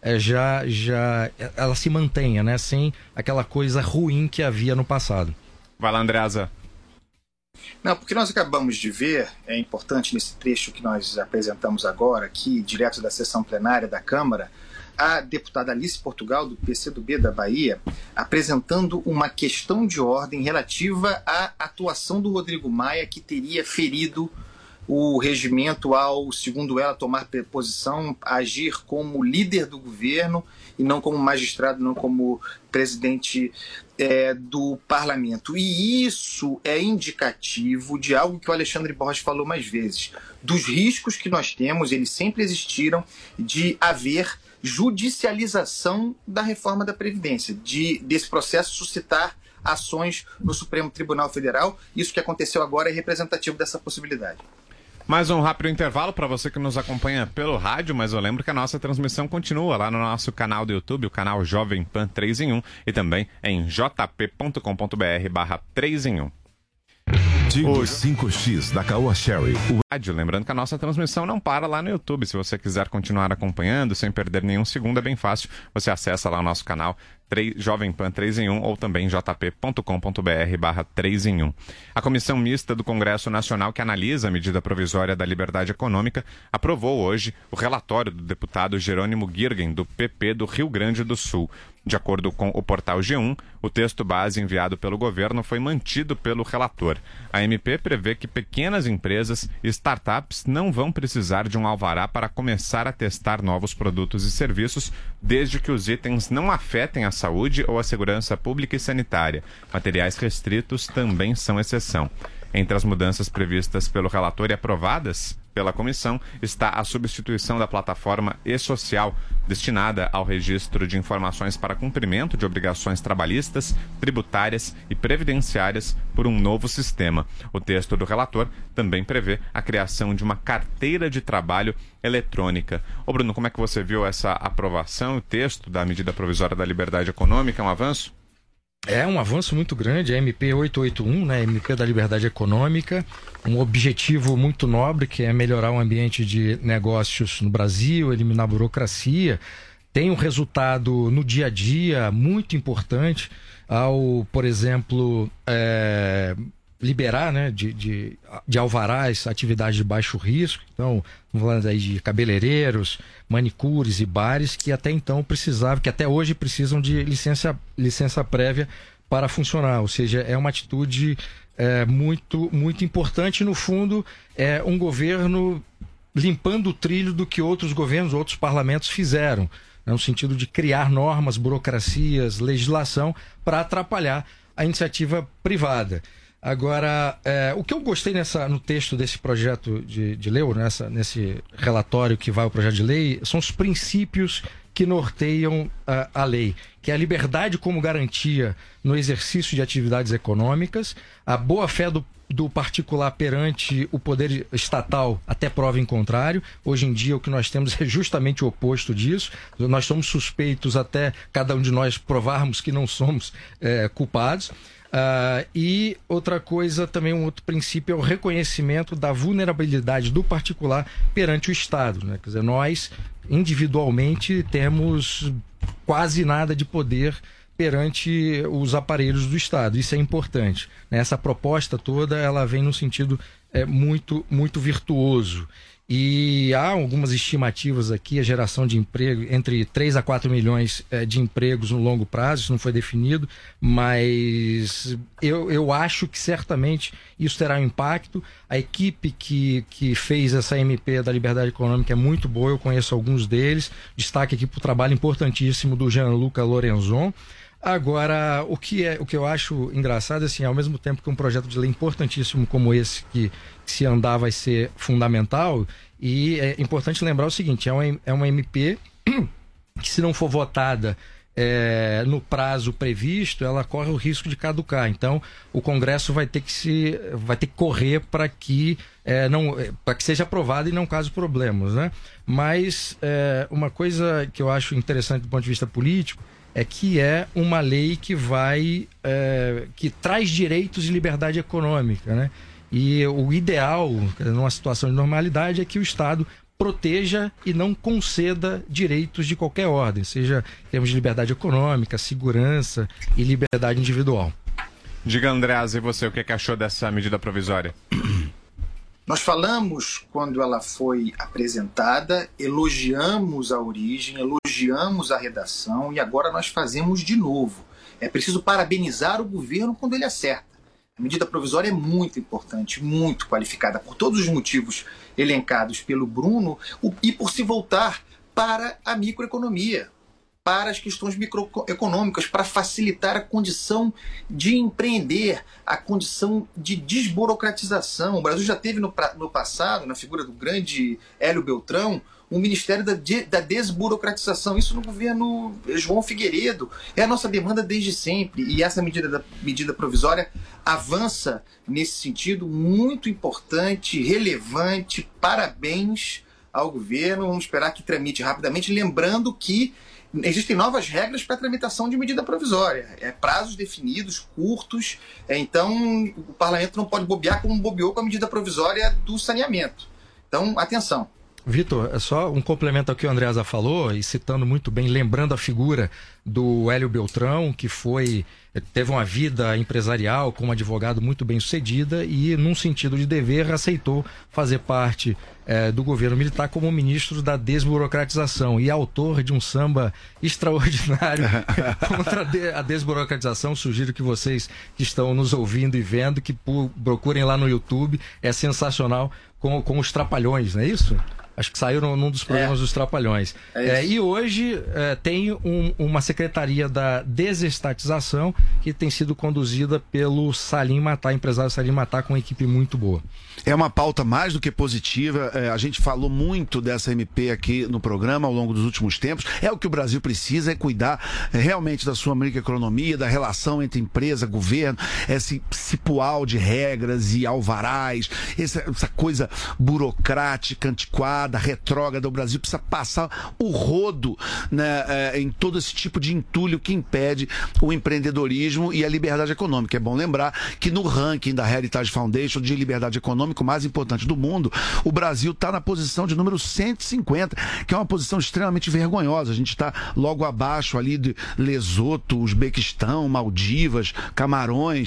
ela se mantenha, né? Sem aquela coisa ruim que havia no passado. Vai lá, Andreasa. Não, porque nós acabamos de ver, é importante nesse trecho que nós apresentamos agora, aqui, direto da sessão plenária da Câmara, a deputada Alice Portugal, do PCdoB da Bahia, apresentando uma questão de ordem relativa à atuação do Rodrigo Maia, que teria ferido o regimento ao, segundo ela, tomar posição, agir como líder do governo e não como magistrado, não como presidente do parlamento. E isso é indicativo de algo que o Alexandre Borges falou mais vezes, dos riscos que nós temos, eles sempre existiram, de haver judicialização da reforma da Previdência, desse processo suscitar ações no Supremo Tribunal Federal. Isso que aconteceu agora é representativo dessa possibilidade. Mais um rápido intervalo para você que nos acompanha pelo rádio, mas eu lembro que a nossa transmissão continua lá no nosso canal do YouTube, o canal Jovem Pan 3 em 1, e também em jp.com.br/3 em 1. Tigo 5X da Caoa Sherry. Lembrando que a nossa transmissão não para lá no YouTube. Se você quiser continuar acompanhando sem perder nenhum segundo, é bem fácil. Você acessa lá o nosso canal Jovem Pan 3 em 1 ou também jp.com.br/3 em 1. A Comissão Mista do Congresso Nacional, que analisa a medida provisória da liberdade econômica, aprovou hoje o relatório do deputado Jerônimo Girgen, do PP do Rio Grande do Sul. De acordo com o portal G1, o texto base enviado pelo governo foi mantido pelo relator. A MP prevê que pequenas empresas e startups não vão precisar de um alvará para começar a testar novos produtos e serviços, desde que os itens não afetem a saúde ou a segurança pública e sanitária. Materiais restritos também são exceção. Entre as mudanças previstas pelo relator e aprovadas pela comissão está a substituição da plataforma e-social, destinada ao registro de informações para cumprimento de obrigações trabalhistas, tributárias e previdenciárias, por um novo sistema. O texto do relator também prevê a criação de uma carteira de trabalho eletrônica. Ô Bruno, como é que você viu essa aprovação, o texto da medida provisória da liberdade econômica? É um avanço? É um avanço muito grande, a MP 881, né, MP da Liberdade Econômica, um objetivo muito nobre, que é melhorar o ambiente de negócios no Brasil, eliminar a burocracia. Tem um resultado no dia a dia muito importante ao, por exemplo, liberar, né, de alvarás atividades de baixo risco. Então, vamos falando aí de cabeleireiros, manicures e bares que até então precisavam, que até hoje precisam de licença prévia para funcionar. Ou seja, é uma atitude muito, muito importante. No fundo, é um governo limpando o trilho do que outros governos, outros parlamentos fizeram, no sentido de criar normas, burocracias, legislação para atrapalhar a iniciativa privada. Agora, o que eu gostei no texto desse projeto de lei, nesse relatório que vai ao projeto de lei, são os princípios que norteiam a lei, que é a liberdade como garantia no exercício de atividades econômicas, a boa-fé do particular perante o poder estatal até prova em contrário. Hoje em dia o que nós temos é justamente o oposto disso. Nós somos suspeitos até cada um de nós provarmos que não somos culpados. E outra coisa, também um outro princípio, é o reconhecimento da vulnerabilidade do particular perante o Estado, né? Quer dizer, nós individualmente temos quase nada de poder perante os aparelhos do Estado. Isso é importante, né? Essa proposta toda, ela vem no sentido muito, muito virtuoso. E há algumas estimativas aqui, a geração de emprego, entre 3 a 4 milhões de empregos no longo prazo, isso não foi definido, mas eu acho que certamente isso terá um impacto. A equipe que fez essa MP da Liberdade Econômica é muito boa, eu conheço alguns deles, destaque aqui para o trabalho importantíssimo do Gianluca Lorenzon. Agora, o que eu acho engraçado, assim, ao mesmo tempo que um projeto de lei importantíssimo como esse, que se andar vai ser fundamental, e é importante lembrar o seguinte, é uma MP que, se não for votada no prazo previsto, ela corre o risco de caducar. Então, o Congresso vai ter que correr para que seja aprovada e não cause problemas, né? Mas uma coisa que eu acho interessante do ponto de vista político é que é uma lei que que traz direitos de liberdade econômica, né? E o ideal, numa situação de normalidade, é que o Estado proteja e não conceda direitos de qualquer ordem, seja em termos de liberdade econômica, segurança e liberdade individual. Diga, Andreasa, e você, o que achou dessa medida provisória? Nós falamos quando ela foi apresentada, elogiamos a origem, elogiamos a redação e agora nós fazemos de novo. É preciso parabenizar o governo quando ele acerta. A medida provisória é muito importante, muito qualificada, por todos os motivos elencados pelo Bruno e por se voltar para a microeconomia, para as questões microeconômicas, para facilitar a condição de empreender, a condição de desburocratização. O Brasil já teve no passado, na figura do grande Hélio Beltrão, um Ministério da Desburocratização. Isso no governo João Figueiredo. É a nossa demanda desde sempre. E essa medida provisória avança nesse sentido, muito importante, relevante. Parabéns ao governo. Vamos esperar que tramite rapidamente. Lembrando que existem novas regras para a tramitação de medida provisória. Prazos definidos, curtos. Então, o parlamento não pode bobear como bobeou com a medida provisória do saneamento. Então, atenção. Vitor, é só um complemento ao que o Andreasa falou, e citando muito bem, lembrando a figura do Hélio Beltrão, que teve uma vida empresarial como advogado muito bem sucedida e, num sentido de dever, aceitou fazer parte do governo militar como ministro da desburocratização e autor de um samba extraordinário contra a desburocratização. Sugiro que vocês que estão nos ouvindo e vendo, que procurem lá no YouTube, é sensacional, com os Trapalhões, não é isso? Acho que saiu num dos programas dos Trapalhões. E hoje tem uma secretaria da desestatização que tem sido conduzida pelo Salim Matar, empresário Salim Matar, com uma equipe muito boa. É uma pauta mais do que positiva. A gente falou muito dessa MP aqui no programa ao longo dos últimos tempos. É o que o Brasil precisa, é cuidar realmente da sua microeconomia, da relação entre empresa, governo, esse cipual de regras e alvarás, essa coisa burocrática, antiquada, retrógrada. O Brasil precisa passar o rodo, né, em todo esse tipo de entulho que impede o empreendedorismo e a liberdade econômica. É bom lembrar que no ranking da Heritage Foundation de liberdade econômica, o mais importante do mundo, o Brasil está na posição de número 150, que é uma posição extremamente vergonhosa. A gente está logo abaixo ali de Lesoto, Uzbequistão, Maldivas, Camarões,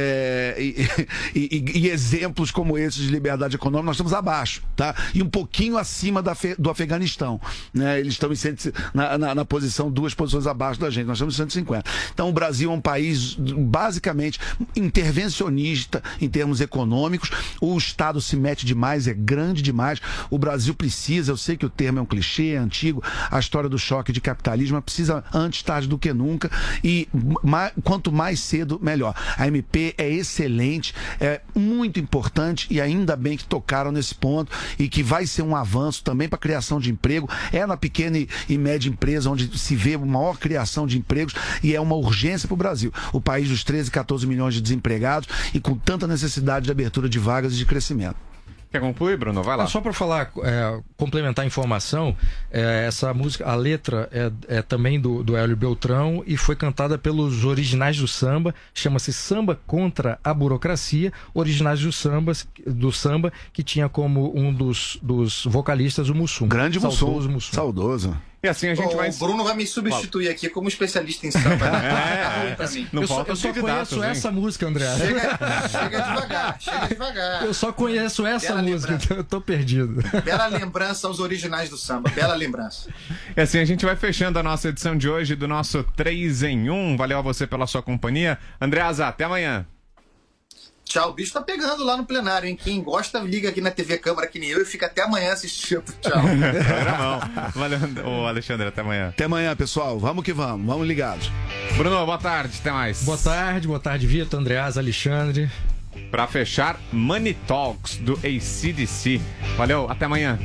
e exemplos como esses de liberdade econômica, nós estamos abaixo, tá? E um pouquinho pouquinho acima do Afeganistão, né? Eles estão na posição, 2 posições abaixo da gente, nós estamos em 150. Então o Brasil é um país basicamente intervencionista em termos econômicos, o Estado se mete demais, é grande demais, o Brasil precisa, eu sei que o termo é um clichê, é antigo, a história do choque de capitalismo, precisa antes tarde do que nunca, e quanto mais cedo, melhor. A MP é excelente, é muito importante, e ainda bem que tocaram nesse ponto, e que vai ser um avanço também para a criação de emprego, é na pequena e média empresa onde se vê maior criação de empregos, e é uma urgência para o Brasil, o país dos 13, 14 milhões de desempregados, e com tanta necessidade de abertura de vagas e de crescimento. Quer concluir, Bruno? Vai lá. Só para falar, complementar a informação, essa música, a letra é também do Hélio Beltrão e foi cantada pelos Originais do Samba, chama-se Samba Contra a Burocracia, Originais do Samba, que tinha como um dos vocalistas o Mussum. Grande Mussum. Saudoso. E assim a gente vai... O Bruno vai me substituir aqui como especialista em samba. Eu só conheço essa música, André. Chega devagar. Eu só conheço essa música, então eu tô perdido. Bela lembrança aos Originais do Samba, bela lembrança. E assim a gente vai fechando a nossa edição de hoje do nosso 3 em 1. Valeu a você pela sua companhia. Andreasa, até amanhã. Tchau, o bicho tá pegando lá no plenário, hein? Quem gosta, liga aqui na TV Câmara, que nem eu, e fica até amanhã assistindo. Tchau. Valeu, Alexandre, até amanhã. Até amanhã, pessoal. Vamos que vamos ligados. Bruno, boa tarde, até mais. Boa tarde, Vitor, Andreasa, Alexandre. Pra fechar, Money Talks, do AC/DC. Valeu, até amanhã.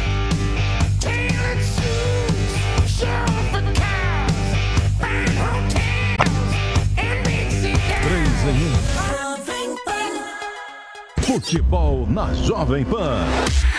3 em 1. Futebol na Jovem Pan.